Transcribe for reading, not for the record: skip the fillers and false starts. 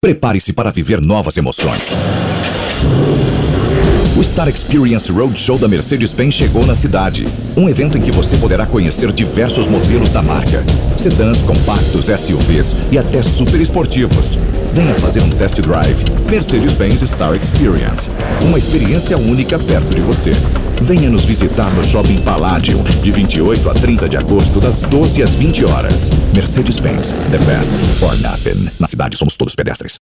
Prepare-se para viver novas emoções. O Star Experience Roadshow da Mercedes-Benz chegou na cidade. Um evento em que você poderá conhecer diversos modelos da marca. Sedãs, compactos, SUVs e até super esportivos. Venha fazer um test drive. Mercedes-Benz Star Experience. Uma experiência única perto de você. Venha nos visitar no Shopping Palladium, de 28 a 30 de agosto, das 12 às 20 horas. Mercedes-Benz, the best for nothing. Na cidade somos todos pedestres.